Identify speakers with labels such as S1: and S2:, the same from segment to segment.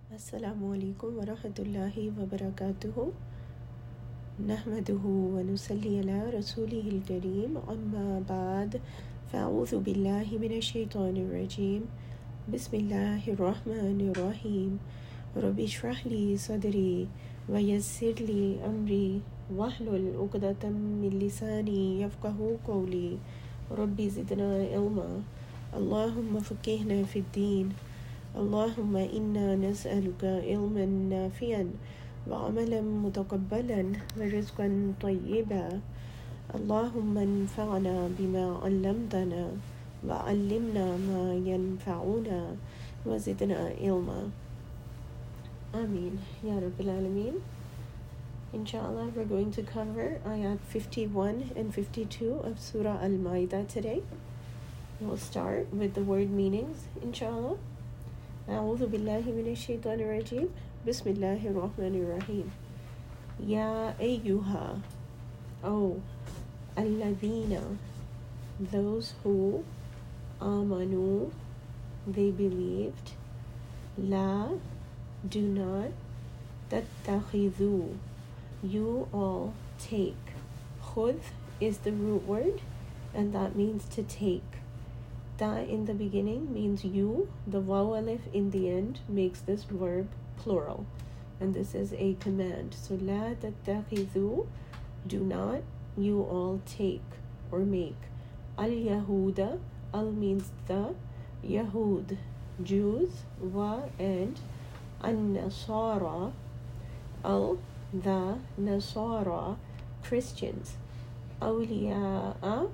S1: Assalamu alaikum wa rahmatullahi wa barakatuhu. Nahmaduhu wa nusalli ala rasulihil kareem. Amma ba'd. Fa'udhu billahi minash shaitanir rajeem. Bismillahir rahmanir rahim. Rabbi shrah li sadri wa yassir li amri wahlul 'uqdatam min lisani yafqahu qawli. Rabbi zidna ilma. Allahumma faqihna fid din. اللهم إنا نسألك علما نافعا وعملا متقبلا ورزقا طيبا اللهم انفعنا بما علمتنا وعلمنا ما ينفعنا وزدنا علما آمين يا رب العالمين. Inshallah, we're going to cover ayat 51 and 52 of Surah Al-Ma'idah today. We'll start with the word meanings, inshallah. أعوذ بالله من الشيطان الرجيم بسم الله الرحمن الرحيم يا أيها أو الذين those who آمنوا they believed لا do not تتخذوا you all take خذ is the root word and that means to take. Ta in the beginning means you. The waw alif in the end makes this verb plural. And this is a command. So, la tattakhidhu, do not you all take or make. Al-Yahuda, al means the, Yahud, Jews, wa and an-Nasara, al, the Nasara, Christians. Awliya'a,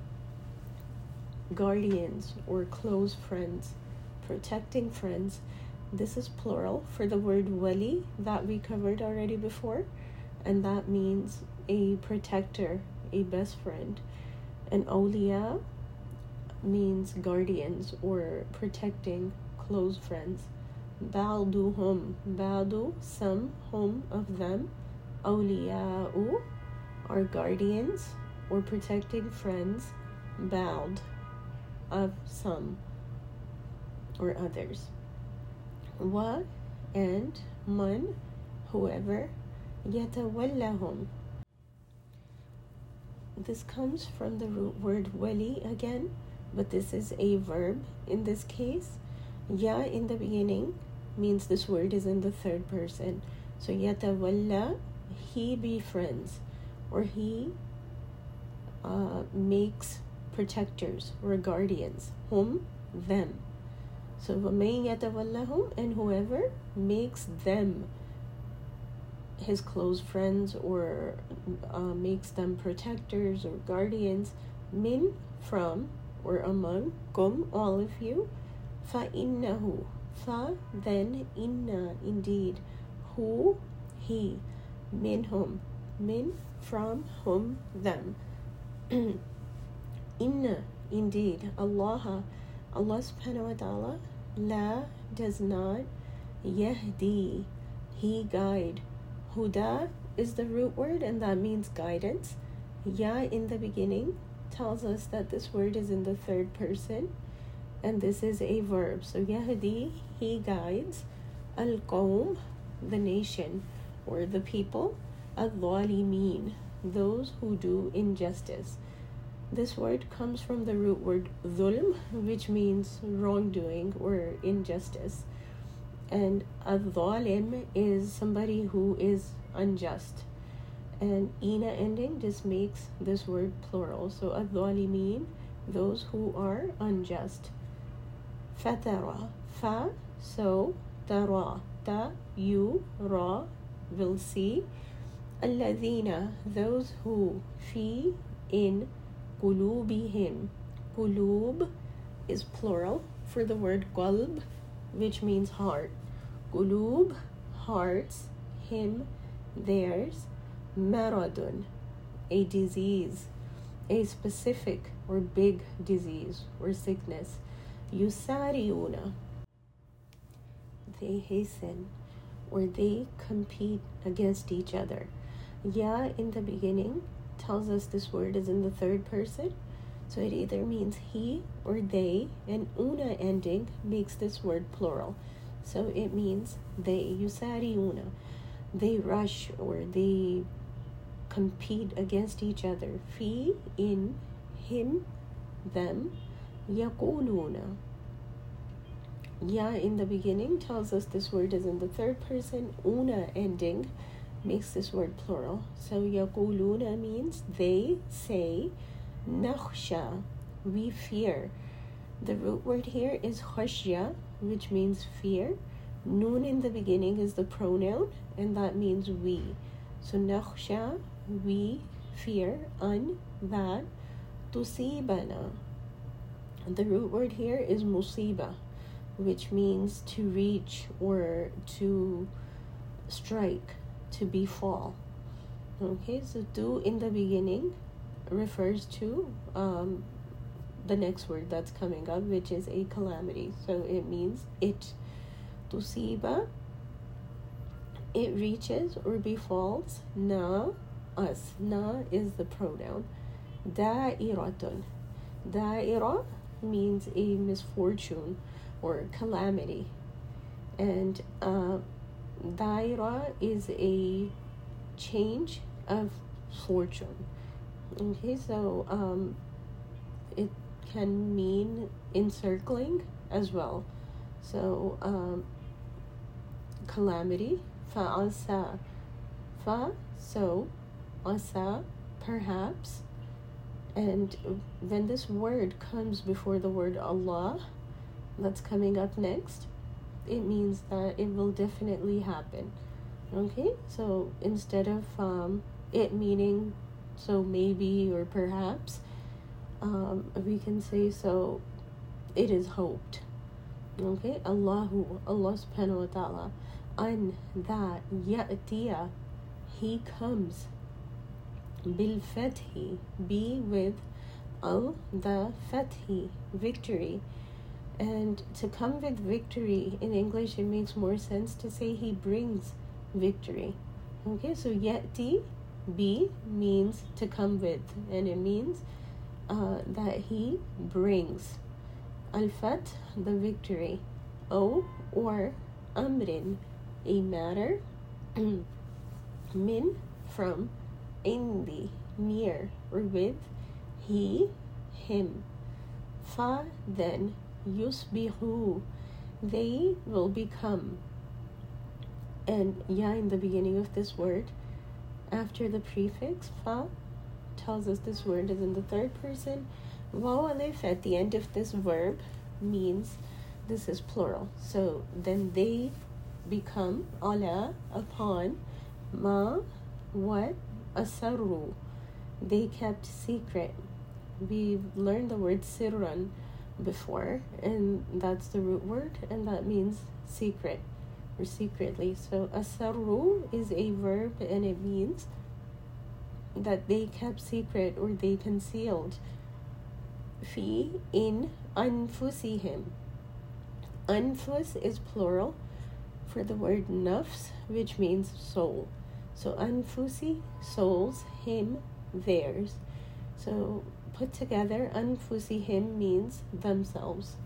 S1: guardians or close friends, protecting friends. This is plural for the word wali that we covered already before, and that means a protector, a best friend. And awliya means guardians or protecting close friends. Ba'duhum, ba'du, some, hum, of them. Awliya'u are guardians or protecting friends. Ba'd, of some or others. Wa and man, whoever. Yatawallahum. This comes from the root word wali again, but this is a verb in this case. Ya in the beginning means this word is in the third person. So yatawalla, he befriends or he makes protectors or guardians, whom, them. So وَمَن يَتَوَلَّهُمْ, and whoever makes them his close friends or makes them protectors or guardians, min, from or among, kum, all of you, فَإِنَّهُ, fa, then, inna, indeed, who, he, minhum, min, from, whom, them. Inna, indeed, Allah subhanahu wa ta'ala, la, does not, yahdi, he guide. Huda is the root word and that means guidance. Ya in the beginning tells us that this word is in the third person and this is a verb. So yahdi, he guides. Al-qawm, the nation or the people. Al-zalimin, those who do injustice. This word comes from the root word dhulm, which means wrongdoing or injustice. And al-zalim is somebody who is unjust. And ina ending just makes this word plural. So al-zalimin, those who are unjust. Fatara, fa, so, tara, ta, you, ra, will see. Alladhina, those who, fi, in, qulubihim. Qulub is plural for the word qalb, which means heart. Qulub, hearts, him, theirs. Maradun, a disease, a specific or big disease or sickness. Yusariuna, they hasten or they compete against each other. Ya in the beginning tells us this word is in the third person, so it either means he or they, and una ending makes this word plural. So it means they. Yusari'una. They rush or they compete against each other. Fi, in, him, them. Yaquluna. Ya in the beginning tells us this word is in the third person. Una ending makes this word plural. So yaquluna means they say. Nakhsha, we fear. The root word here is khashya, which means fear. Noon in the beginning is the pronoun, and that means we. So nakhsha, we fear. An, that. Tusibana. The root word here is musiba, which means to reach or to strike, to befall. Okay, so tu in the beginning refers to the next word that's coming up, which is a calamity. So it means it. Tusiba, it reaches or befalls. Na, us. Na is the pronoun. Da'iratun. Da'ira means a misfortune or calamity. And da'ira is a change of fortune. Okay, so it can mean encircling as well. So calamity, fa'asa, fa, so, asa, perhaps. And when this word comes before the word Allah, that's coming up next, it means that it will definitely happen. Okay, so instead of it meaning so maybe or perhaps, we can say so it is hoped. Okay, Allah subhanahu wa ta'ala, an, that, ya'tiya, he comes, bil fathi, be with al, the fathi, victory. And to come with victory, in English it makes more sense to say he brings victory. Okay, so ya'ti, be, means to come with, and it means that he brings. Al-Fath, the victory. O, or amrin, a matter. Min, from. Indi, near or with. He, him. Fa, then. Yusbihu, they will become. And ya in the beginning of this word, after the prefix fa, tells us this word is in the third person. Waw alif at the end of this verb means this is plural. So then they become ala, upon, ma, what, asarru, they kept secret. We've learned the word sirran before, and that's the root word, and that means secret or secretly. So asarru is a verb, and it means that they kept secret or they concealed. Fi, in, anfusihim. Anfus is plural for the word nafs, which means soul. So anfusi, souls, him, theirs. So put together, anfusihim means themselves.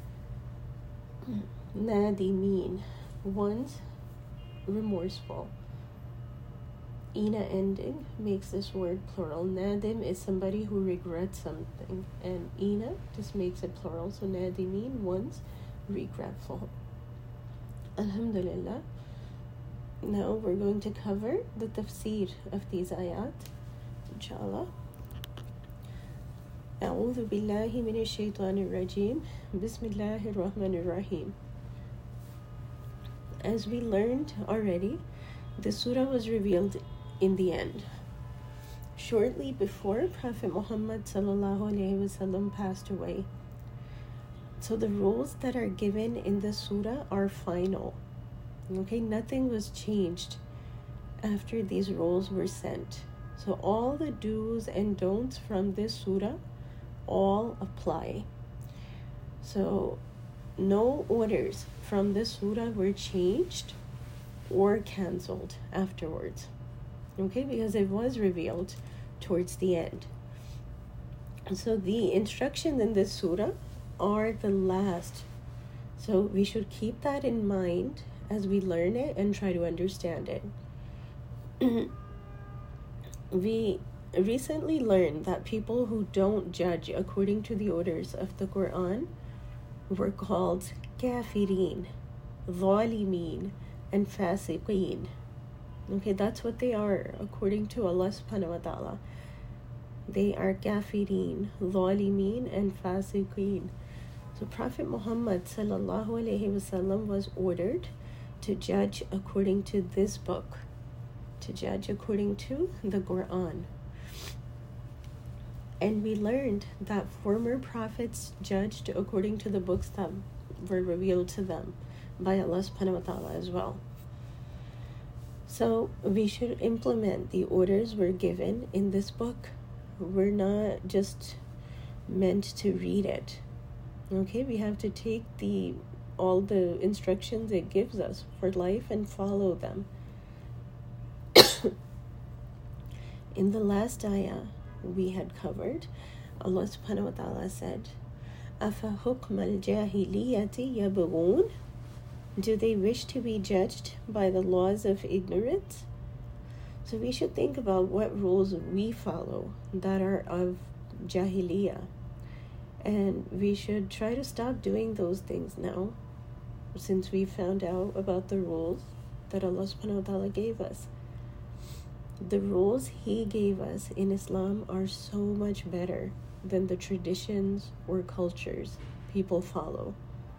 S1: Nadimin, ones remorseful. Ina ending makes this word plural. Nadim is somebody who regrets something, and ina just makes it plural. So nadimin, ones regretful. Alhamdulillah. Now we're going to cover the tafsir of these ayat, inshallah. أعوذ بالله من الشيطان الرجيم. بسم الله الرحمن الرحيم. As we learned already, the surah was revealed in the end, shortly before Prophet Muhammad ﷺ passed away. So the rules that are given in the surah are final. Okay, nothing was changed after these rules were sent. So all the do's and don'ts from this surah all apply. So no orders from this surah were changed or cancelled afterwards. Okay, because it was revealed towards the end. So the instructions in this surah are the last So we should keep that in mind as we learn it and try to understand it. We recently learned that people who don't judge according to the orders of the Quran were called kafirin, zalimeen, and fasiqeen. Okay, that's what they are according to Allah subhanahu wa ta'ala. They are kafirin, zalimeen, and fasiqeen. So Prophet Muhammad sallallahu alaihi wasallam was ordered to judge according to this book, to judge according to the Quran. And we learned that former prophets judged according to the books that were revealed to them by Allah subhanahu wa ta'ala as well. So we should implement the orders we're given in this book. We're not just meant to read it. Okay, we have to take all the instructions it gives us for life and follow them. In the last ayah we had covered, Allah subhanahu wa ta'ala said, أَفَحُكْمَ الْجَاهِلِيَّةِ يَبْغُونَ? Do they wish to be judged by the laws of ignorance? So we should think about what rules we follow that are of Jahiliyyah. And we should try to stop doing those things now, since we found out about the rules that Allah subhanahu wa ta'ala gave us. The rules He gave us in Islam are so much better than the traditions or cultures people follow.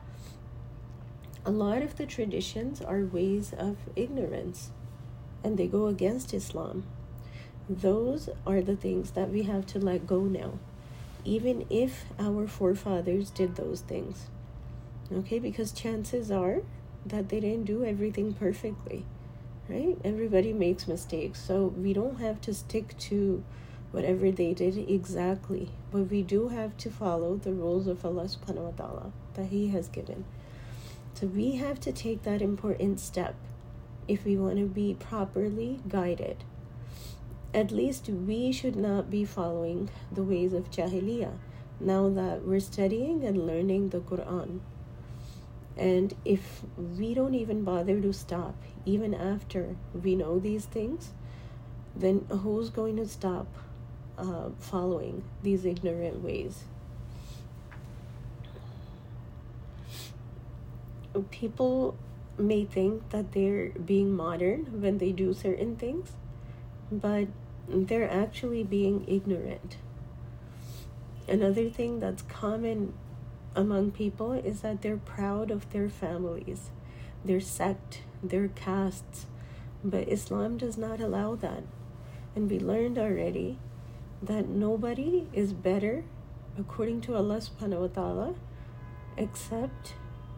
S1: A lot of the traditions are ways of ignorance, and they go against Islam. Those are the things that we have to let go now, even if our forefathers did those things. Okay, because chances are that they didn't do everything perfectly, right? Everybody makes mistakes, so we don't have to stick to whatever they did exactly, but we do have to follow the rules of Allah subhanahu wa ta'ala that He has given. So we have to take that important step if we want to be properly guided. At least we should not be following the ways of Jahiliyyah now that we're studying and learning the Quran. And if we don't even bother to stop, even after we know these things, then who's going to stop following these ignorant ways? People may think that they're being modern when they do certain things, but they're actually being ignorant. Another thing that's common among people is that they're proud of their families, their sect, their castes, but Islam does not allow that. And we learned already that nobody is better according to Allah subhanahu wa ta'ala except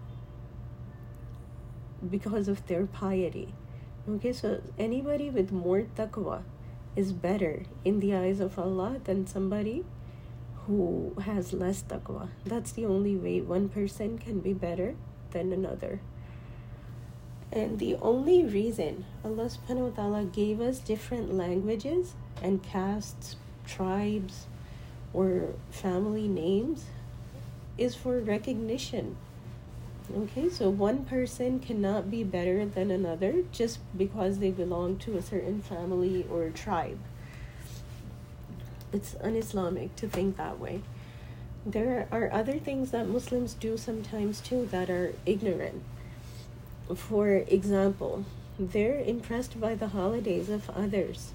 S1: because of their piety. Okay, so anybody with more taqwa is better in the eyes of Allah than somebody who has less taqwa. That's the only way one person can be better than another. And the only reason Allah subhanahu wa ta'ala gave us different languages and castes, tribes, or family names is for recognition. Okay, so one person cannot be better than another just because they belong to a certain family or tribe. It's un-Islamic to think that way. There are other things that Muslims do sometimes too that are ignorant. For example, they're impressed by the holidays of others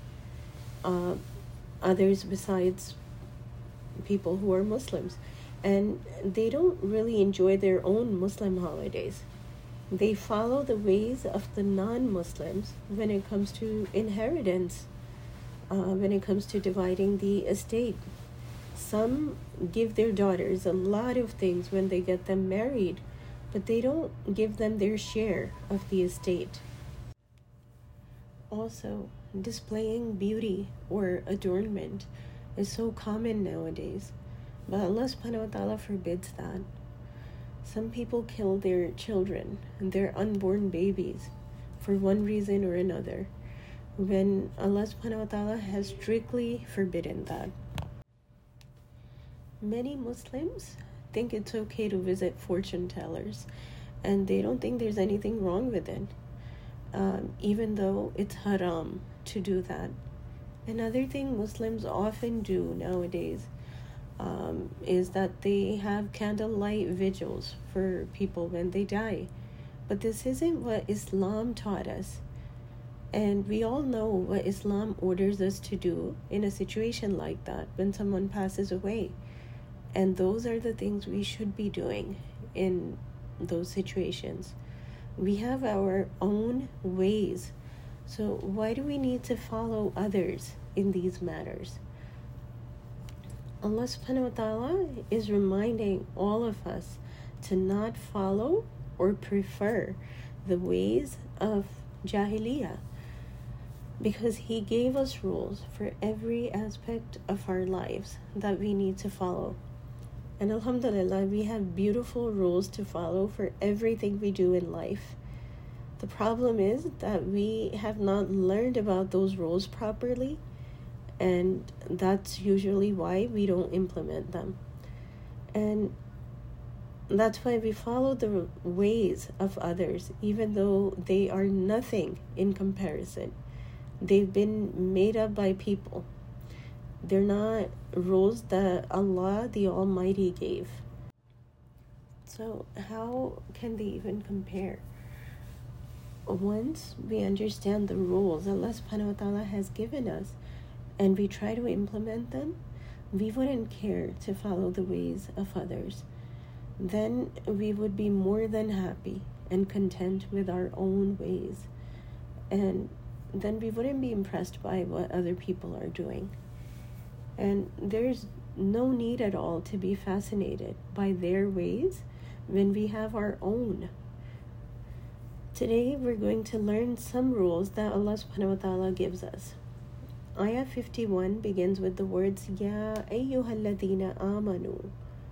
S1: besides people who are Muslims. And they don't really enjoy their own Muslim holidays. They follow the ways of the non-Muslims when it comes to inheritance, when it comes to dividing the estate. Some give their daughters a lot of things when they get them married, but they don't give them their share of the estate. Also, displaying beauty or adornment is so common nowadays. But Allah subhanahu wa ta'ala forbids that. Some people kill their children, their unborn babies, for one reason or another, when Allah subhanahu wa ta'ala has strictly forbidden that. Many Muslims think it's okay to visit fortune tellers and they don't think there's anything wrong with it, even though it's haram to do that. Another thing Muslims often do nowadays is that they have candlelight vigils for people when they die. But this isn't what Islam taught us. And we all know what Islam orders us to do in a situation like that when someone passes away. And those are the things we should be doing in those situations. We have our own ways. So why do we need to follow others in these matters? Allah subhanahu wa ta'ala is reminding all of us to not follow or prefer the ways of Jahiliyyah, because He gave us rules for every aspect of our lives that we need to follow. And alhamdulillah, we have beautiful rules to follow for everything we do in life. The problem is that we have not learned about those rules properly, and that's usually why we don't implement them. And that's why we follow the ways of others, even though they are nothing in comparison. They've been made up by people. They're not rules that Allah the Almighty gave. So how can they even compare? Once we understand the rules Allah subhanahu wa ta'ala has given us, and we try to implement them, we wouldn't care to follow the ways of others. Then we would be more than happy and content with our own ways. And then we wouldn't be impressed by what other people are doing. And there's no need at all to be fascinated by their ways when we have our own. Today we're going to learn some rules that Allah subhanahu wa ta'ala gives us. Ayah 51 begins with the words, Ya ayyuhalladhina amanu,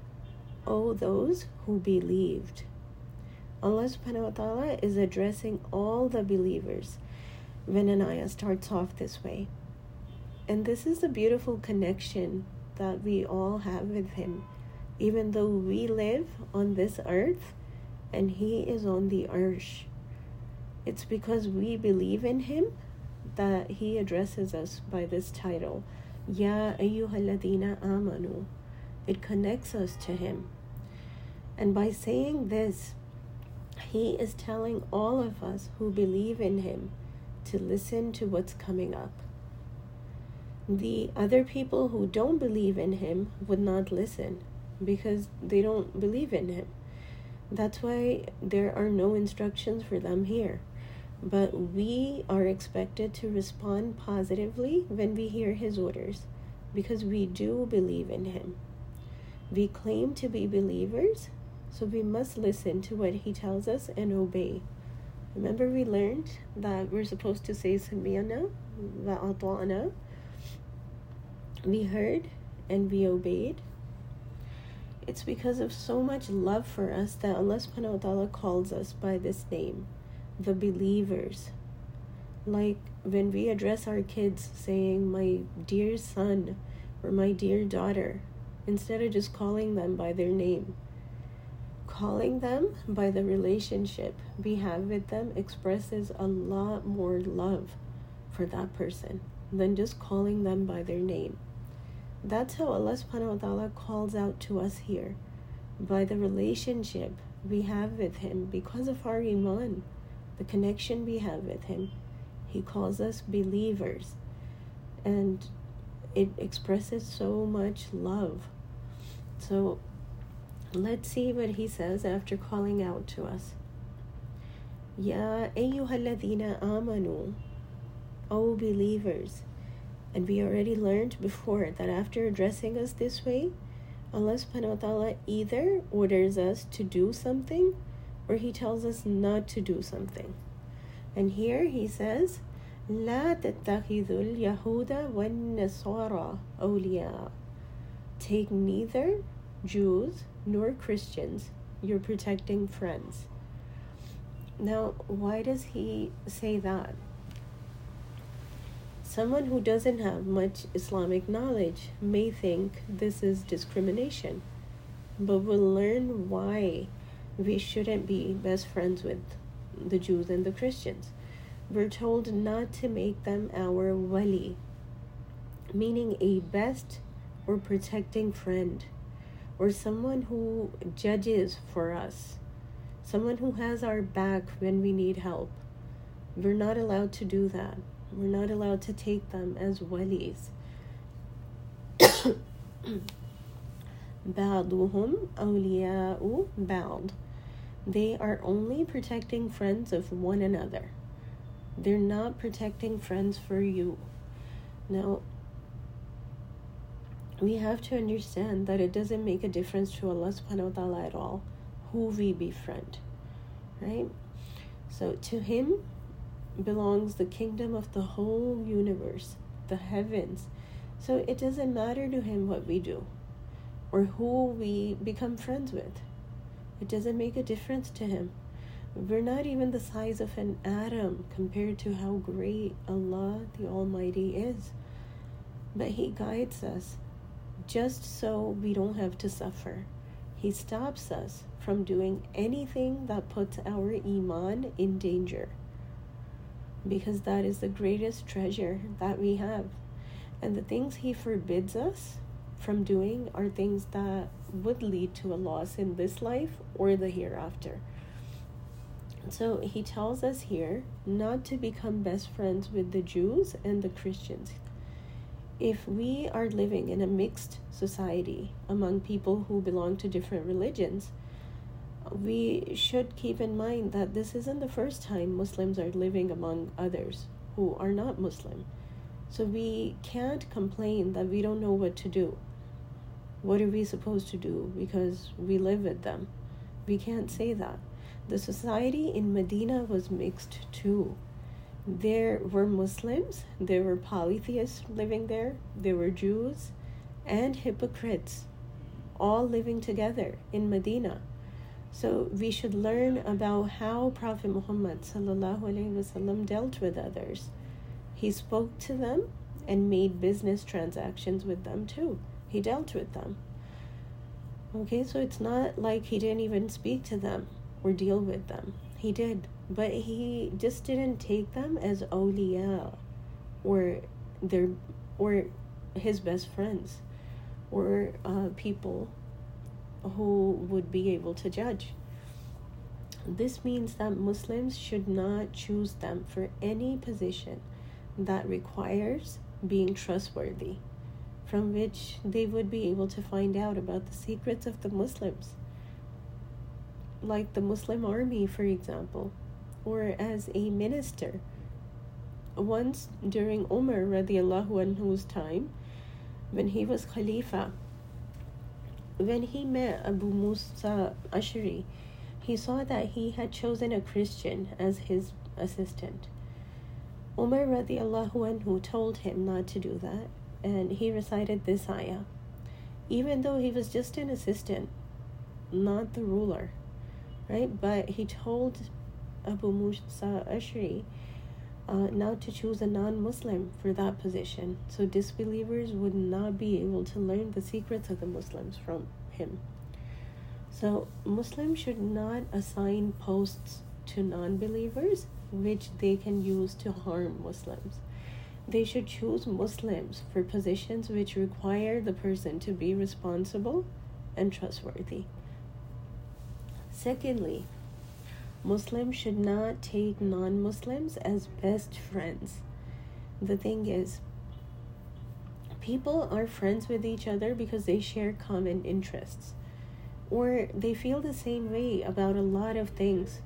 S1: O those who believed. Allah subhanahu wa ta'ala is addressing all the believers when an ayah starts off this way. And this is a beautiful connection that we all have with Him, even though we live on this earth and He is on the arsh. It's because we believe in Him that He addresses us by this title, Ya ayyuhalladhina amanu. It connects us to Him. And by saying this, He is telling all of us who believe in Him to listen to what's coming up. The other people who don't believe in Him would not listen because they don't believe in Him. That's why there are no instructions for them here. But we are expected to respond positively when we hear His orders, because we do believe in Him. We claim to be believers, so we must listen to what He tells us and obey. Remember, we learned that we're supposed to say Sami'na wa ata'na. We heard and we obeyed. It's because of so much love for us that Allah subhanahu wa ta'ala calls us by this name, the believers. Like when we address our kids saying, my dear son or my dear daughter, instead of just calling them by their name. Calling them by the relationship we have with them expresses a lot more love for that person than just calling them by their name. That's how Allah subhanahu wa ta'ala calls out to us here, by the relationship we have with Him because of our iman, the connection we have with Him. He calls us believers, and it expresses so much love. So let's see what He says after calling out to us. Ya ayyuhalladhina amanu, O believers. And we already learned before that after addressing us this way, Allah subhanahu wa ta'ala either orders us to do something or He tells us not to do something. And here He says, لا تتخذوا اليهود والنصارى أولياء. Take neither Jews nor Christians your protecting friends. Now, why does He say that? Someone who doesn't have much Islamic knowledge may think this is discrimination, but we'll learn why we shouldn't be best friends with the Jews and the Christians. We're told not to make them our wali, meaning a best or protecting friend, or someone who judges for us, someone who has our back when we need help. We're not allowed to do that. We're not allowed to take them as walis. بَعْضُهُمْ أَوْلِيَاءُ بَعْضٍ. They are only protecting friends of one another. They're not protecting friends for you. Now, we have to understand that it doesn't make a difference to Allah subhanahu wa ta'ala at all who we befriend, right? So to Him belongs the kingdom of the whole universe, the heavens. So it doesn't matter to Him what we do or who we become friends with. It doesn't make a difference to Him. We're not even the size of an atom compared to how great Allah the Almighty is. But He guides us just so we don't have to suffer. He stops us from doing anything that puts our iman in danger, because that is the greatest treasure that we have. And the things He forbids us from doing are things that would lead to a loss in this life or the hereafter. So He tells us here not to become best friends with the Jews and the Christians. If we are living in a mixed society among people who belong to different religions, we should keep in mind that this isn't the first time Muslims are living among others who are not Muslim. So we can't complain that we don't know what to do. What are we supposed to do because we live with them? We can't say that. The society in Medina was mixed too. There were Muslims, there were polytheists living there were Jews and hypocrites all living together in Medina. So we should learn about how Prophet Muhammad ﷺ dealt with others. He spoke to them and made business transactions with them too. He dealt with them. Okay, so it's not like He didn't even speak to them or deal with them. He did. But He just didn't take them as awliya or His best friends or people who would be able to judge. This means that Muslims should not choose them for any position that requires being trustworthy, from which they would be able to find out about the secrets of the Muslims, like the Muslim army, for example, or as a minister. Once during Umar radiallahu anhu's time, when he was Khalifa, when he met Abu Musa Ash'ari, he saw that he had chosen a Christian as his assistant. Umar radiallahu anhu told him not to do that, and he recited this ayah, even though he was just an assistant, not the ruler, right? But he told Abu Musa Ash'ari not to choose a non-Muslim for that position, so disbelievers would not be able to learn the secrets of the Muslims from him. So Muslims should not assign posts to non-believers which they can use to harm Muslims. They should choose Muslims for positions which require the person to be responsible and trustworthy. Secondly, Muslims should not take non-Muslims as best friends. The thing is, people are friends with each other because they share common interests, or they feel the same way about a lot of things.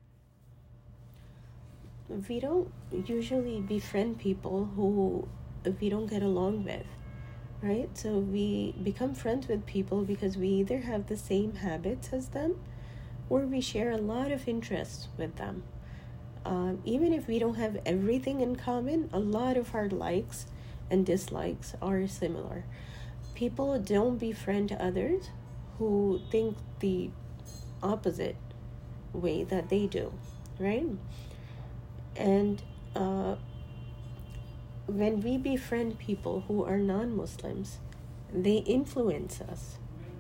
S1: We don't usually befriend people who we don't get along with, right? So we become friends with people because we either have the same habits as them or we share a lot of interests with them. Even if we don't have everything in common, a lot of our likes and dislikes are similar. People don't befriend others who think the opposite way that they do, right? And when we befriend people who are non-Muslims, they influence us.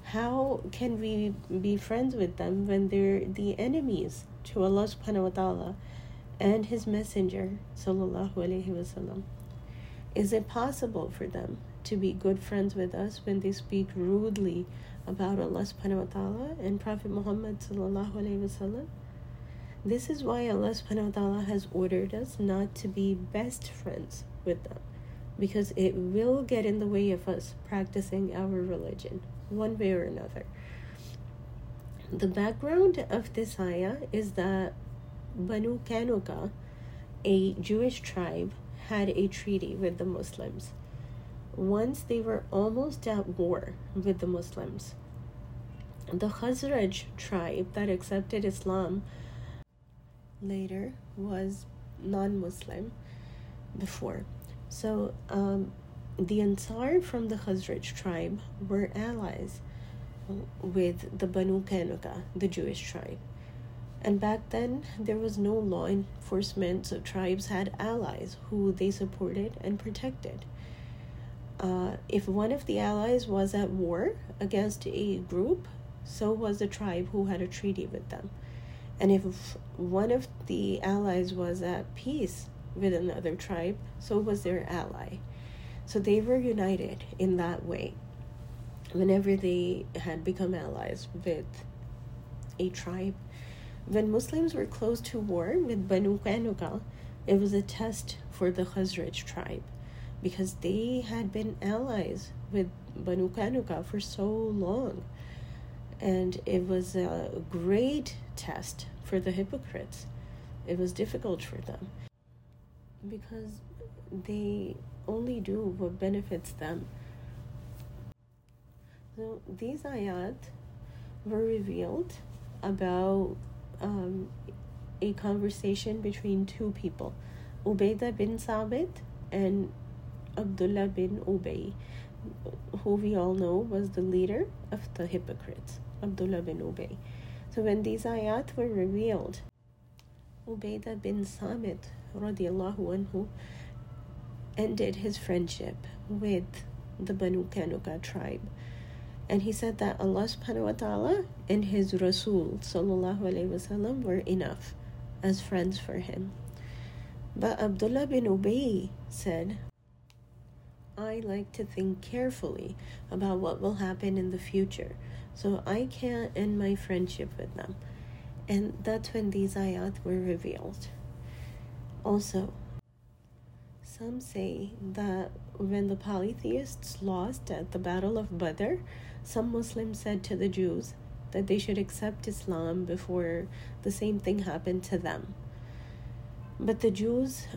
S1: How can we be friends with them when they're the enemies to Allah subhanahu wa ta'ala and His Messenger sallallahu alaihi wasallam? Is it possible for them to be good friends with us when they speak rudely about Allah subhanahu wa ta'ala and Prophet Muhammad sallallahu alaihi wasallam? This is why Allah subhanahu wa ta'ala has ordered us not to be best friends with them, because it will get in the way of us practicing our religion one way or another. The background of this ayah is that Banu Kanuka, a Jewish tribe, had a treaty with the Muslims. Once they were almost at war with the Muslims. The Khazraj tribe that accepted Islam later was non-Muslim before. So the Ansar from the Khazraj tribe were allies with the Banu Kanuka, the Jewish tribe. And back then, there was no law enforcement, so tribes had allies who they supported and protected. If one of the allies was at war against a group, so was the tribe who had a treaty with them. And if one of the allies was at peace with another tribe, so was their ally. So they were united in that way whenever they had become allies with a tribe. When Muslims were close to war with Banu Kanuka, it was a test for the Khazraj tribe because they had been allies with Banu Kanuka for so long. And it was a great test for the hypocrites. It was difficult for them because they only do what benefits them. So these ayat were revealed about a conversation between two people, Ubaidah bin Sabit and Abdullah bin Ubay, who we all know was the leader of the hypocrites, Abdullah bin Ubay. So when these ayat were revealed, Ubaidah bin Samit radiallahu anhu ended his friendship with the Banu Kanuka tribe. And he said that Allah subhanahu wa ta'ala and His Rasul sallallahu alayhi wasallam were enough as friends for him. But Abdullah bin Ubay said, I like to think carefully about what will happen in the future, so I can't end my friendship with them. And that's when these ayat were revealed. Also, some say that when the polytheists lost at the Battle of Badr, some Muslims said to the Jews that they should accept Islam before the same thing happened to them. But the Jews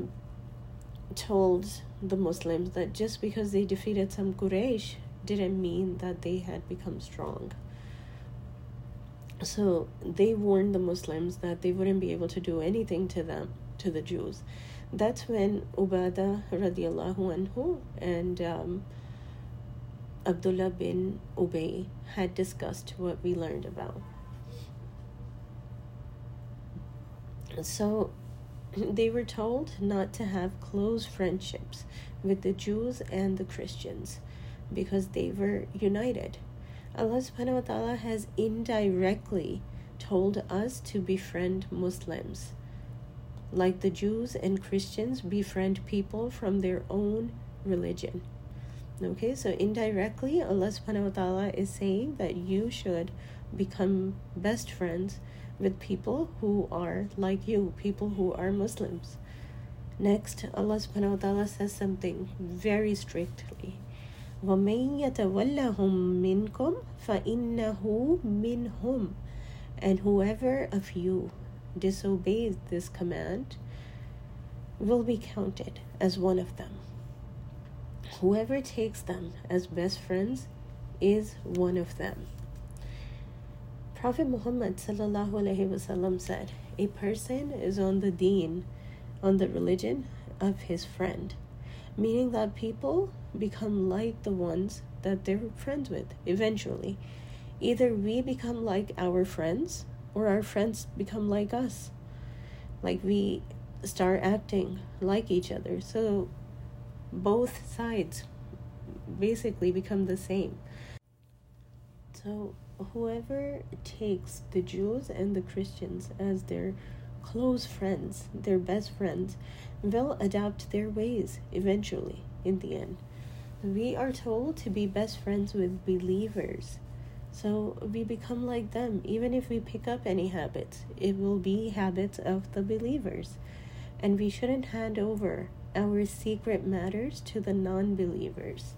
S1: told the Muslims that just because they defeated some Quraysh didn't mean that they had become strong. So they warned the Muslims that they wouldn't be able to do anything to them, to the Jews. That's when Ubadah radiallahu anhu and Abdullah bin Ubay had discussed what we learned about. So they were told not to have close friendships with the Jews and the Christians because they were united. Allah subhanahu wa ta'ala has indirectly told us to befriend Muslims, like the Jews and Christians befriend people from their own religion. Okay, so indirectly, Allah subhanahu wa ta'ala is saying that you should become best friends with people who are like you, people who are Muslims. Next, Allah subhanahu wa ta'ala says something very strictly. وَمَن يَتَوَلَّهُم مِّنكُمْ فَإِنَّهُ مِنْهُمْ. And whoever of you disobeys this command will be counted as one of them. Whoever takes them as best friends is one of them. Prophet Muhammad sallallahu alaihi wasallam said, a person is on the deen, on the religion of his friend, meaning that people become like the ones that they're friends with eventually. Either we become like our friends or our friends become like us. Like we start acting like each other. So both sides basically become the same. So whoever takes the Jews and the Christians as their close friends, their best friends, will adopt their ways eventually in the end. We are told to be best friends with believers. So we become like them. Even if we pick up any habits, it will be habits of the believers. And we shouldn't hand over our secret matters to the non-believers.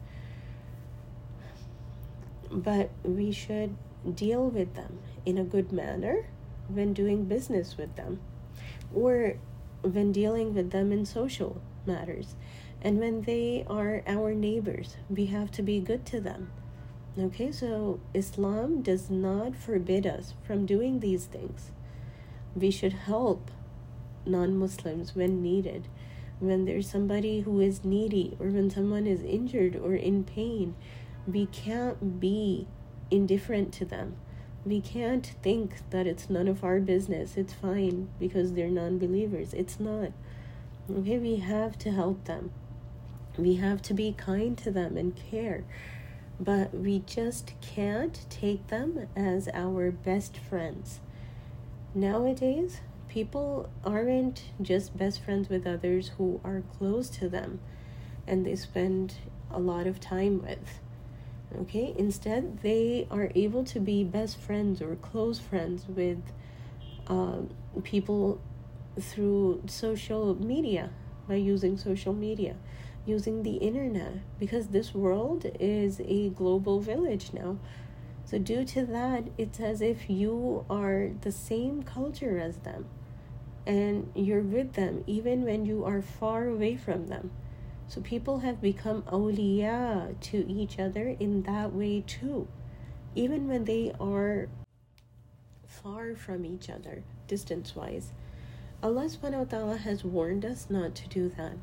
S1: But we should deal with them in a good manner when doing business with them, or when dealing with them in social matters. And when they are our neighbors, we have to be good to them. Okay, so Islam does not forbid us from doing these things. We should help non-Muslims when needed. When there's somebody who is needy, or when someone is injured or in pain, we can't be indifferent to them. We can't think that it's none of our business, it's fine because they're non-believers. It's not. Okay, we have to help them. We have to be kind to them and care. But we just can't take them as our best friends. Nowadays, people aren't just best friends with others who are close to them and they spend a lot of time with. Okay, instead, they are able to be best friends or close friends with people through social media, by using social media, using the internet, because this world is a global village now. So due to that, it's as if you are the same culture as them and you're with them even when you are far away from them. So people have become awliya to each other in that way too, even when they are far from each other, distance-wise. Allah subhanahu wa ta'ala has warned us not to do that.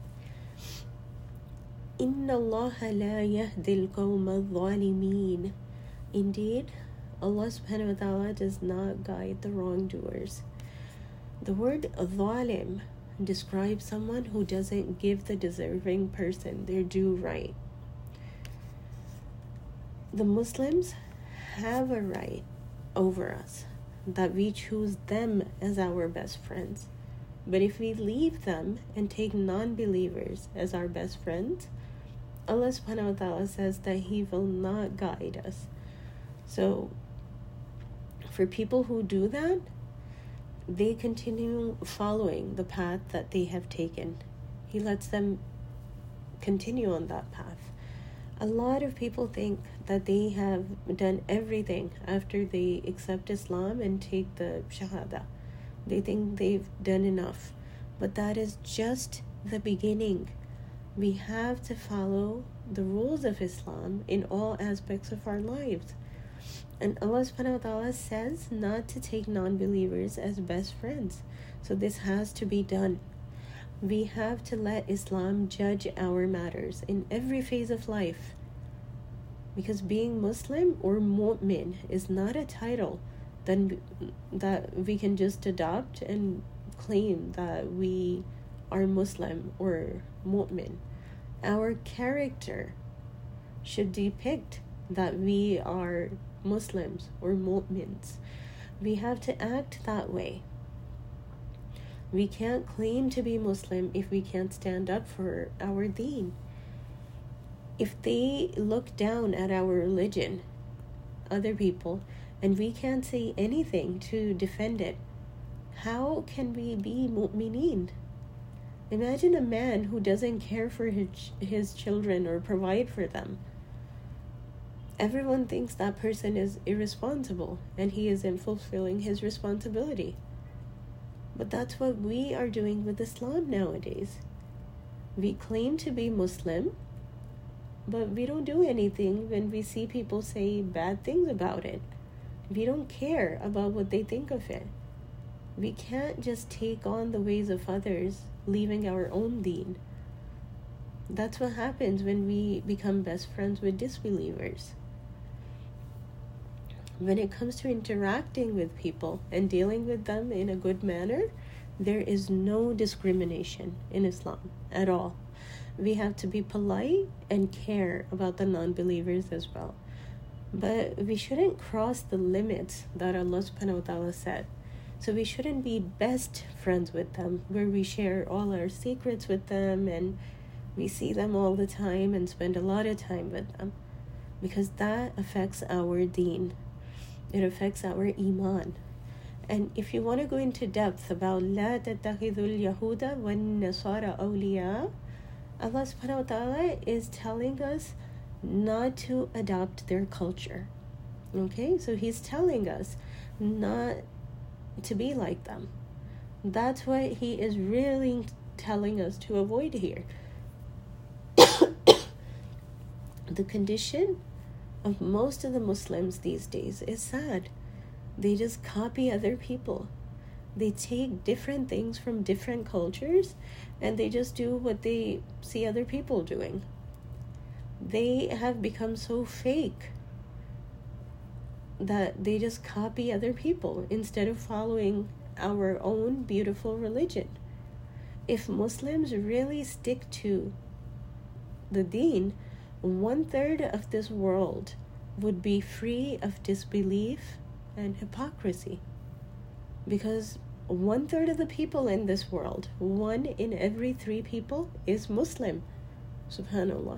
S1: إِنَّ اللَّهَ لَا يَهْدِي الْقَوْمَ الظَّالِمِينَ. Indeed, Allah subhanahu wa ta'ala does not guide the wrongdoers. The word zalim describes someone who doesn't give the deserving person their due right. The Muslims have a right over us, that we choose them as our best friends. But if we leave them and take non-believers as our best friends, Allah subhanahu wa ta'ala says that He will not guide us. So for people who do that, they continue following the path that they have taken. He lets them continue on that path. A lot of people think that they have done everything after they accept Islam and take the Shahada. They think they've done enough. But that is just the beginning. We have to follow the rules of Islam in all aspects of our lives. And Allah subhanahu wa ta'ala says not to take non-believers as best friends. So this has to be done. We have to let Islam judge our matters in every phase of life. Because being Muslim or mu'min is not a title that we can just adopt and claim that we are Muslim or mu'min. Our character should depict that we are Muslims or mu'mins. We have to act that way. We can't claim to be Muslim if we can't stand up for our deen. If they look down at our religion, other people, and we can't say anything to defend it, how can we be mu'mineen? Imagine a man who doesn't care for his children or provide for them. Everyone thinks that person is irresponsible and he isn't fulfilling his responsibility. But that's what we are doing with Islam nowadays. We claim to be Muslim, but we don't do anything when we see people say bad things about it. We don't care about what they think of it. We can't just take on the ways of others, leaving our own deen. That's what happens when we become best friends with disbelievers. When it comes to interacting with people and dealing with them in a good manner, there is no discrimination in Islam at all. We have to be polite and care about the non-believers as well. But we shouldn't cross the limits that Allah subhanahu wa ta'ala set. So we shouldn't be best friends with them, where we share all our secrets with them and we see them all the time and spend a lot of time with them. Because that affects our deen. It affects our iman. And if you want to go into depth about لا تتخذوا اليهود والنصارى أولياء, Allah subhanahu wa ta'ala is telling us not to adopt their culture. Okay, so He's telling us not to be like them. That's what He is really telling us to avoid here. The condition of most of the Muslims these days is sad. They just copy other people. They take different things from different cultures and they just do what they see other people doing. They have become so fake that they just copy other people instead of following our own beautiful religion. If Muslims really stick to the deen, 1/3 of this world would be free of disbelief and hypocrisy. Because 1/3 of the people in this world, 1 in every 3 people, is Muslim. Subhanallah.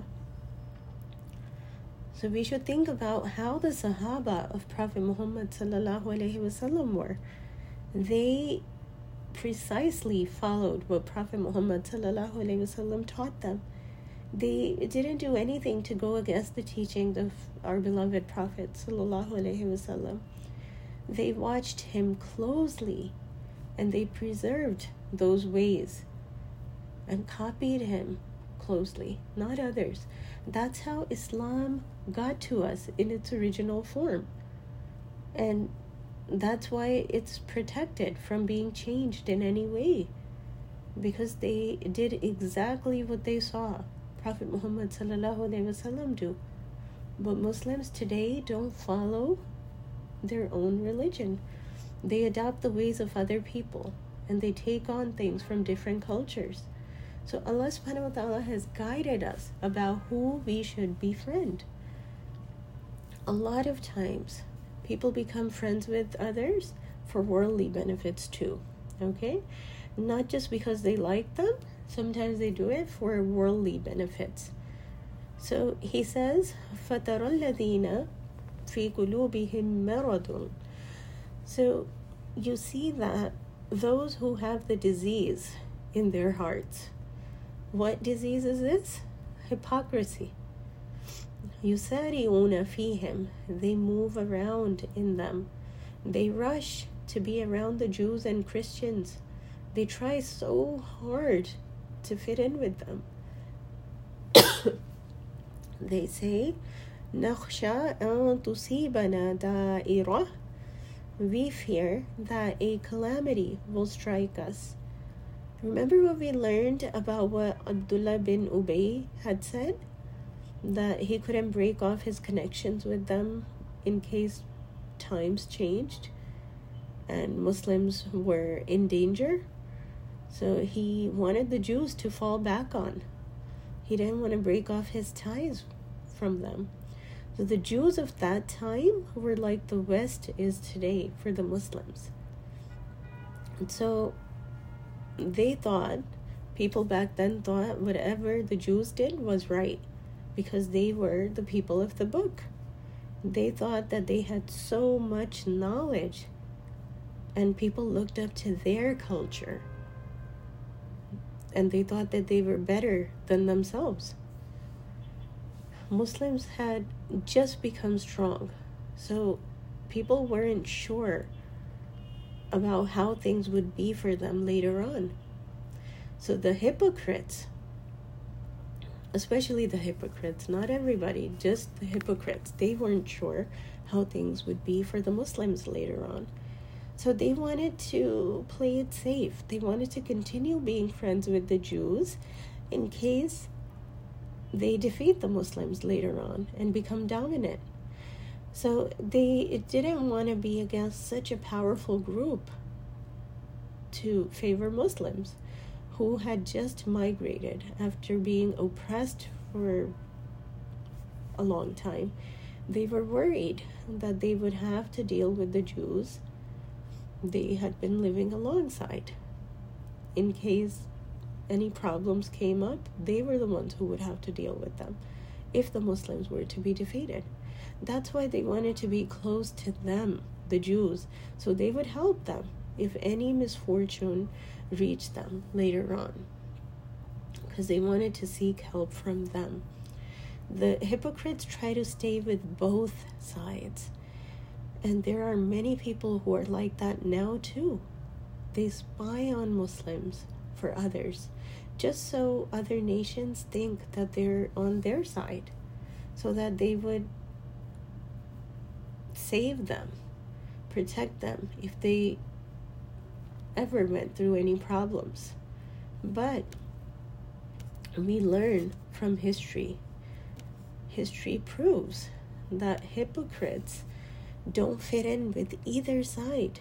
S1: So we should think about how the Sahaba of Prophet Muhammad sallallahu alaihi wasallam were. They precisely followed what Prophet Muhammad sallallahu alaihi wasallam taught them. They didn't do anything to go against the teachings of our beloved Prophet sallallahu alaihi wasallam. They watched him closely and they preserved those ways and copied him closely, not others. That's how Islam got to us in its original form. And that's why it's protected from being changed in any way. Because they did exactly what they saw Prophet Muhammad sallallahu alaihi wasallam do. But Muslims today don't follow their own religion. They adopt the ways of other people and they take on things from different cultures. So Allah subhanahu wa ta'ala has guided us about who we should befriend. A lot of times people become friends with others for worldly benefits too. Okay? Not just because they like them, sometimes they do it for worldly benefits. So he says, فَتَرَى الَّذِينَ فِي قُلُوبِهِمْ مَرَضٌ. So you see that those who have the disease in their hearts. What disease is this? Hypocrisy. يُسَارِعُونَ فِيهِمْ. They move around in them. They rush to be around the Jews and Christians. They try so hard to fit in with them. They say, نَخْشَى أَن تُصِيبَنَا دَائِرَةٌ. We fear that a calamity will strike us. Remember what we learned about what Abdullah bin Ubay had said? That he couldn't break off his connections with them in case times changed and Muslims were in danger. So he wanted the Jews to fall back on. He didn't want to break off his ties from them. So the Jews of that time were like the West is today for the Muslims. And so they thought, people back then thought whatever the Jews did was right because they were the people of the book. They thought that they had so much knowledge and people looked up to their culture. And they thought that they were better than themselves. Muslims had just become strong. So people weren't sure about how things would be for them later on. So the hypocrites, especially the hypocrites, not everybody, just the hypocrites, they weren't sure how things would be for the Muslims later on. So they wanted to play it safe. They wanted to continue being friends with the Jews in case they defeat the Muslims later on and become dominant. So they didn't want to be against such a powerful group to favor Muslims who had just migrated after being oppressed for a long time. They were worried that they would have to deal with the Jews they had been living alongside. In case any problems came up, they were the ones who would have to deal with them if the Muslims were to be defeated. That's why they wanted to be close to them, the Jews, so they would help them if any misfortune reached them later on, because they wanted to seek help from them. The hypocrites try to stay with both sides, and there are many people who are like that now too. They spy on Muslims for others, just so other nations think that they're on their side, so that they would save them, protect them if they ever went through any problems. But we learn from history. History proves that hypocrites don't fit in with either side,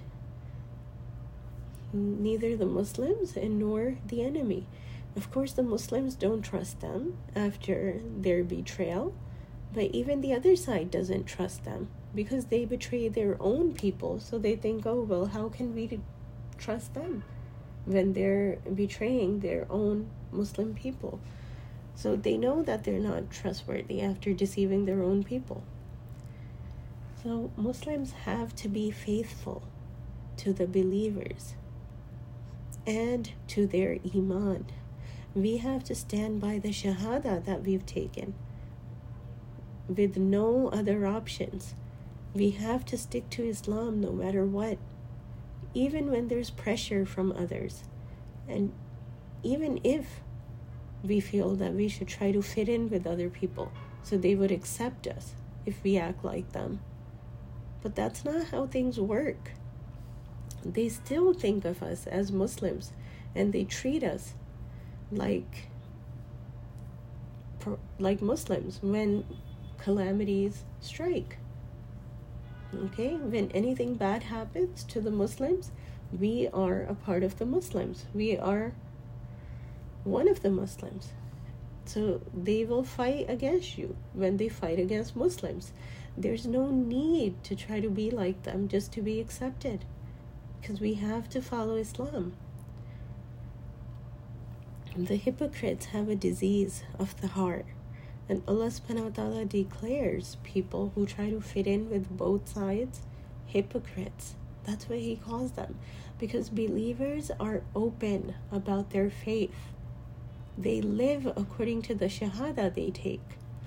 S1: neither the Muslims and nor the enemy. Of course, the Muslims don't trust them after their betrayal, but even the other side doesn't trust them because they betray their own people. So they think, oh, well, how can we trust them when they're betraying their own Muslim people? So they know that they're not trustworthy after deceiving their own people. So Muslims have to be faithful to the believers and to their iman. We have to stand by the shahada that we've taken with no other options. We have to stick to Islam no matter what, even when there's pressure from others, and even if we feel that we should try to fit in with other people so they would accept us if we act like them. But that's not how things work. They still think of us as Muslims, and they treat us like Muslims when calamities strike. Okay, when anything bad happens to the Muslims, we are a part of the Muslims. We are one of the Muslims. So they will fight against you when they fight against Muslims. There's no need to try to be like them just to be accepted, because we have to follow Islam. The hypocrites have a disease of the heart, and Allah subhanahu wa ta'ala declares people who try to fit in with both sides hypocrites. That's what He calls them, because believers are open about their faith. They live according to the shahada they take,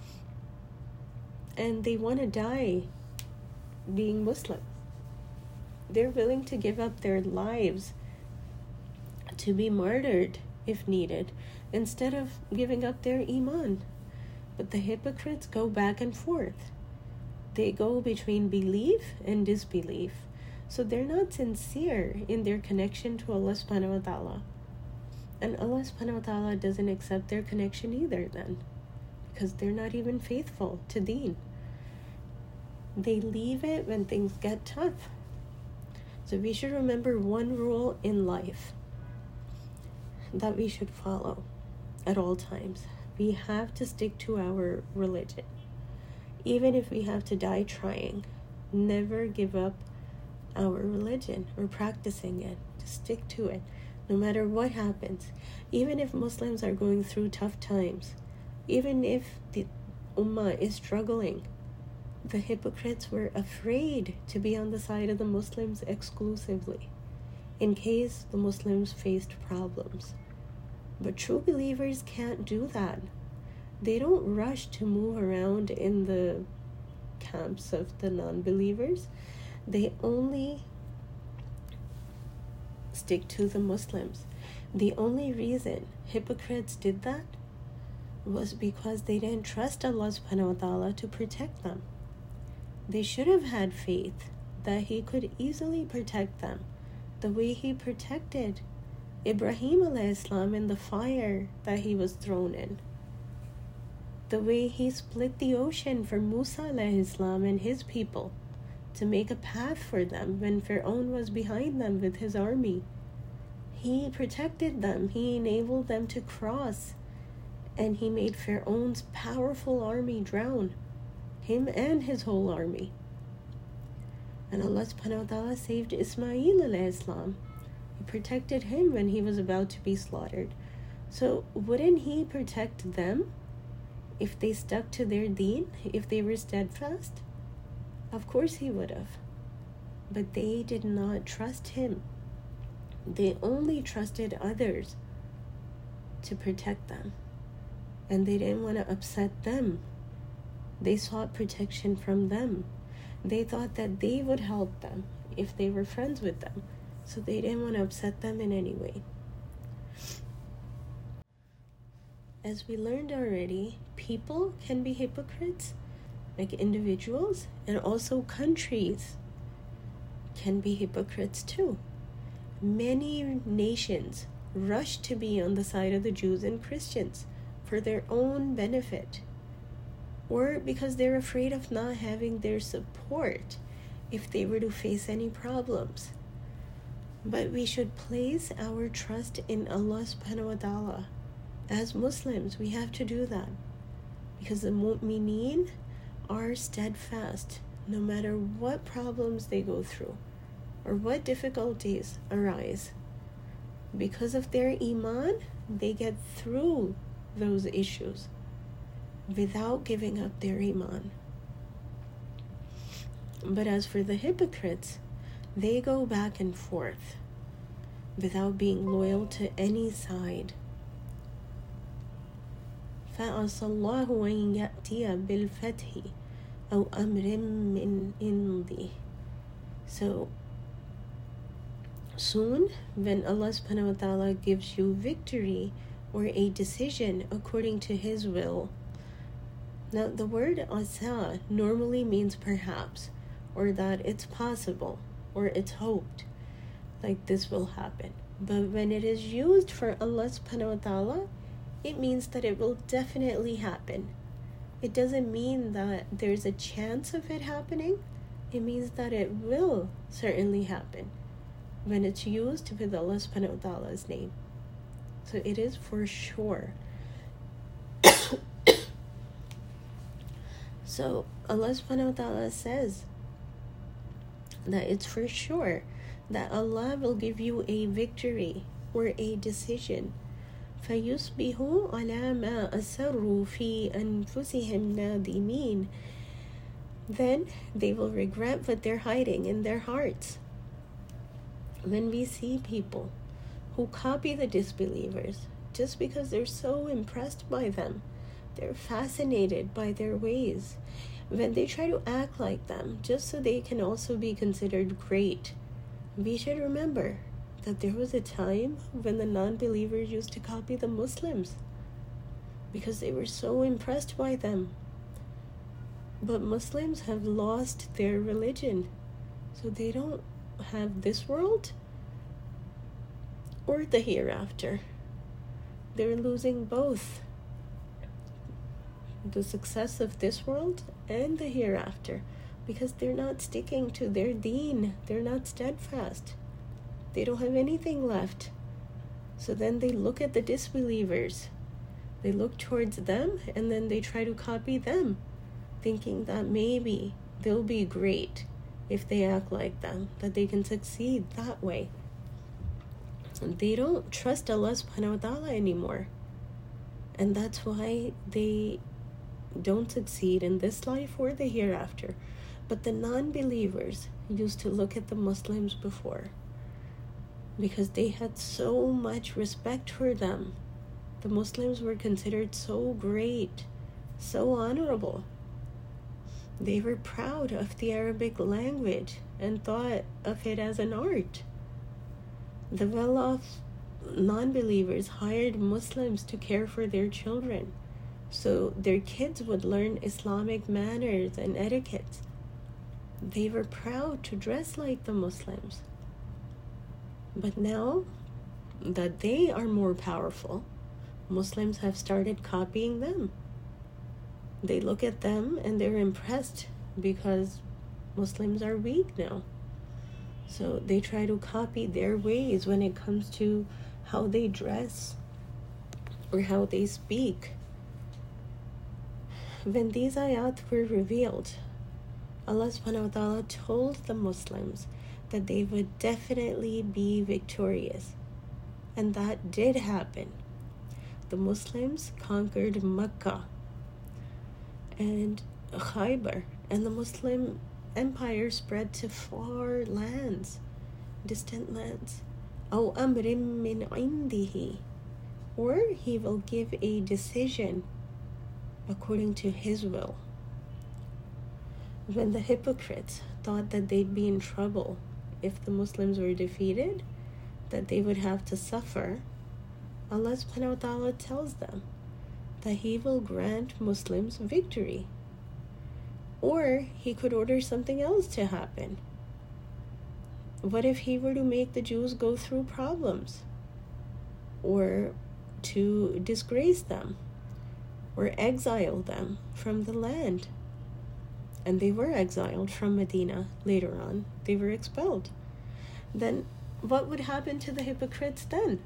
S1: and they want to die being Muslim. They're willing to give up their lives to be martyred if needed, instead of giving up their iman. But the hypocrites go back and forth. They go between belief and disbelief. So they're not sincere in their connection to Allah subhanahu wa ta'ala. And Allah subhanahu wa ta'ala doesn't accept their connection either then, because they're not even faithful to deen. They leave it when things get tough. So we should remember one rule in life that we should follow at all times. We have to stick to our religion, even if we have to die trying. Never give up our religion or practicing it. Just stick to it, no matter what happens. Even if Muslims are going through tough times, even if the Ummah is struggling, the hypocrites were afraid to be on the side of the Muslims exclusively, in case the Muslims faced problems. But true believers can't do that. They don't rush to move around in the camps of the non-believers. They only stick to the Muslims. The only reason hypocrites did that was because they didn't trust Allah subhanahu wa ta'ala to protect them. They should have had faith that He could easily protect them, the way He protected Ibrahim alayhi salam in the fire that he was thrown in, the way He split the ocean for Musa alayhi salam and his people to make a path for them when Fir'aun was behind them with his army. He protected them. He enabled them to cross, and He made Fir'aun's powerful army drown. him and his whole army. And Allah subhanahu wa ta'ala saved Ismail alayhi salam. He protected him when he was about to be slaughtered. So wouldn't he protect them if they stuck to their deen, if they were steadfast? Of course he would have. But they did not trust him. They only trusted others to protect them. And they didn't want to upset them. They sought protection from them. They thought that they would help them if they were friends with them. So they didn't want to upset them in any way. As we learned already, people can be hypocrites, like individuals, and also countries can be hypocrites too. Many nations rush to be on the side of the Jews and Christians for their own benefit, or because they're afraid of not having their support if they were to face any problems. But we should place our trust in Allah subhanahu wa ta'ala. As Muslims, we have to do that, because the mu'mineen are steadfast no matter what problems they go through or what difficulties arise. Because of their iman, they get through those issues without giving up their iman. But as for the hypocrites, they go back and forth without being loyal to any side. فَأَسَى اللَّهُ أَن يَأْتِيَ بِالْفَتْحِ أَوْ أَمْرٍ مِّنْ عِنْدِهِ. So soon, when Allah subhanahu wa ta'ala gives you victory or a decision according to His will. Now, the word asa normally means perhaps, or that it's possible, or it's hoped, like this will happen. But when it is used for Allah subhanahu wa ta'ala, it means that it will definitely happen. It doesn't mean that there's a chance of it happening. It means that it will certainly happen when it's used with Allah subhanahu wa ta'ala's name. So it is for sure. So Allah subhanahu wa ta'ala says that it's for sure that Allah will give you a victory or a decision. فَيُصْبِحُوا عَلَى مَا أَسَرُّوا فِي أَنفُسِهِمْ نَادِمِينَ. Then they will regret what they're hiding in their hearts. When we see people who copy the disbelievers just because they're so impressed by them, they're fascinated by their ways, when they try to act like them just so they can also be considered great, we should remember that there was a time when the non-believers used to copy the Muslims because they were so impressed by them. But Muslims have lost their religion, so they don't have this world or the hereafter. They're losing both the success of this world and the hereafter because they're not sticking to their deen. They're not steadfast. They don't have anything left. So then they look at the disbelievers. They look towards them and then they try to copy them, thinking that maybe they'll be great if they act like them, that they can succeed that way. And they don't trust Allah subhanahu wa ta'ala anymore. And that's why they don't succeed in this life or the hereafter. But the non-believers used to look at the Muslims before because they had so much respect for them. The Muslims were considered so great, so honorable. They were proud of the Arabic language and thought of it as an art. The well-off non-believers hired Muslims to care for their children, so their kids would learn Islamic manners and etiquettes. They were proud to dress like the Muslims. But now that they are more powerful, Muslims have started copying them. They look at them and they're impressed because Muslims are weak now. So they try to copy their ways when it comes to how they dress or how they speak. when these ayat were revealed, Allah subhanahu wa ta'ala told the Muslims that they would definitely be victorious. And that did happen. The Muslims conquered Mecca and Khaybar, and the Muslim empire spread to far lands, distant lands. أو أمر من عنده, or he will give a decision according to his will. When the hypocrites thought that they'd be in trouble if the Muslims were defeated, that they would have to suffer, Allah subhanahu wa ta'ala tells them that He will grant Muslims victory. Or He could order something else to happen. What if He were to make the Jews go through problems? Or to disgrace them? Or exile them from the land? And they were exiled from Medina later on. They were expelled. Then what would happen to the hypocrites then?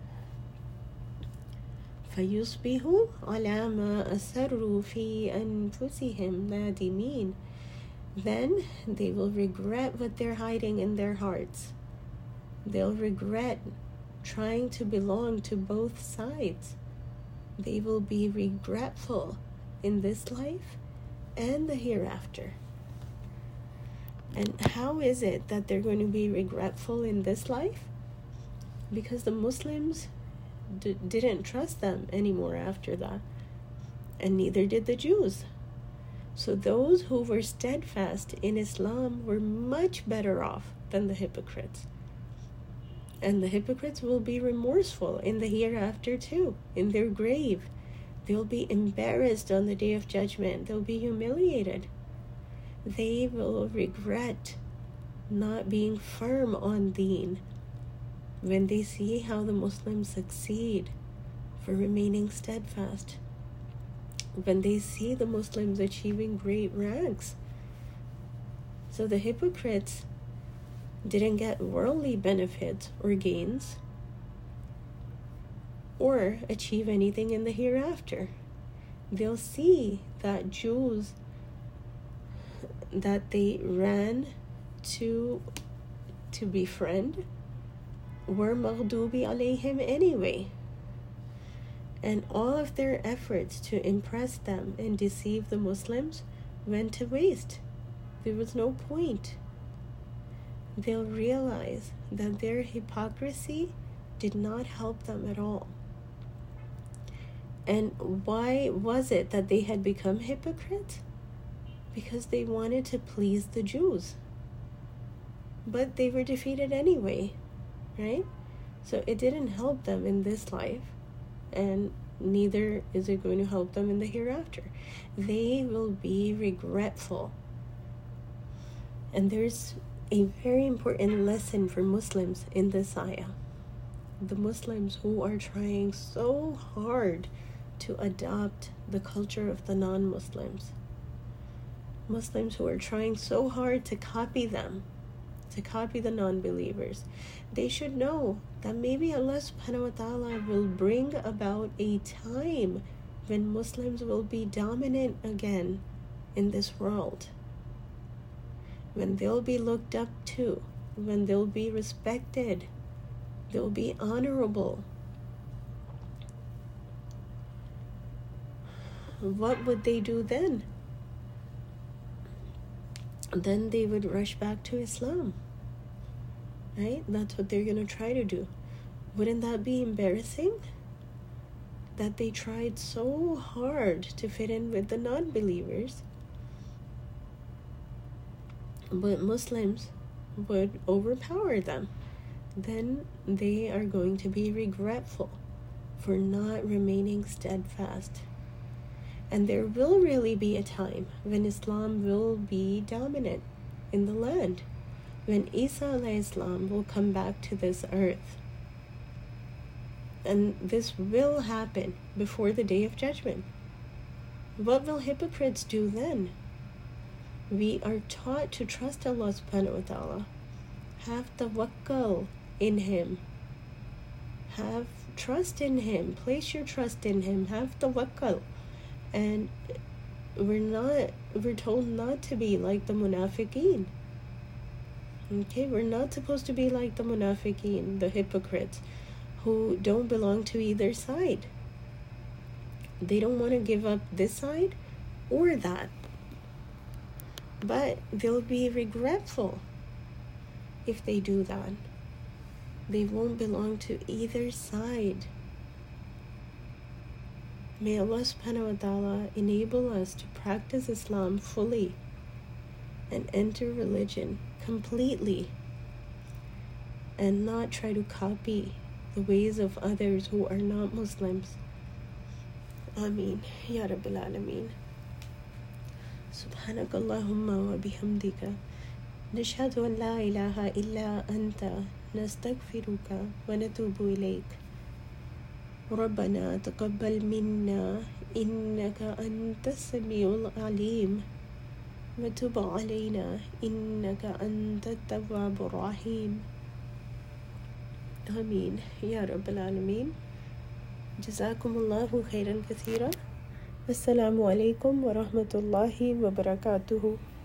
S1: فَيُصْبِحُوا عَلَى مَا أَسَرُّوا فِي أَنفُسِهِمْ نَادِمِينَ. Then they will regret what they're hiding in their hearts. They'll regret trying to belong to both sides. They will be regretful in this life and the hereafter. And how is it that they're going to be regretful in this life? Because the Muslims didn't trust them anymore after that, and neither did the Jews. So those who were steadfast in Islam were much better off than the hypocrites. And the hypocrites will be remorseful in the hereafter too, in their grave. They'll be embarrassed on the Day of Judgment. They'll be humiliated. They will regret not being firm on deen when they see how the Muslims succeed for remaining steadfast, when they see the Muslims achieving great ranks. So the hypocrites didn't get worldly benefits or gains or achieve anything in the hereafter. They'll see that Jews that they ran to befriend were maghdubi alayhim anyway. And all of their efforts to impress them and deceive the Muslims went to waste. There was no point. They'll realize that their hypocrisy did not help them at all. And why was it that they had become hypocrites? Because they wanted to please the Jews. But they were defeated anyway, right? So it didn't help them in this life, and neither is it going to help them in the hereafter. They will be regretful. And there's a very important lesson for Muslims in this ayah. The Muslims who are trying so hard to adopt the culture of the non-Muslims. Muslims who are trying so hard to copy them, to copy the non-believers. They should know that maybe Allah subhanahu wa ta'ala will bring about a time when Muslims will be dominant again in this world. When they'll be looked up to, when they'll be respected, they'll be honorable. What would they do then? Then they would rush back to Islam, right? That's what they're going to try to do. Wouldn't that be embarrassing? That they tried so hard to fit in with the non-believers, but Muslims would overpower them. Then they are going to be regretful for not remaining steadfast. And there will really be a time when Islam will be dominant in the land, when Isa alayhi salam will come back to this earth. And this will happen before the Day of Judgment. What will hypocrites do then? We are taught to trust Allah subhanahu wa ta'ala. Have tawakkul in Him. Have trust in Him. Place your trust in Him. Have tawakkul. And we're told not to be like the munafiqeen. Okay, we're not supposed to be like the munafiqeen, the hypocrites, who don't belong to either side. They don't want to give up this side or that. But they'll be regretful if they do that. They won't belong to either side. May Allah subhanahu wa ta'ala enable us to practice Islam fully and enter religion completely and not try to copy the ways of others who are not Muslims. Ameen. Ya Rabbil Alameen. Subhanaka Allahumma wa bihamdika. Nashhadu an la ilaha illa anta. Nastaghfiruka wa natubu ilayk. ربنا تقبل منا إنك أنت السميع العليم وتب علينا إنك أنت التواب الرحيم آمين يا رب العالمين جزاكم الله خيرا كثيرا السلام عليكم ورحمة الله وبركاته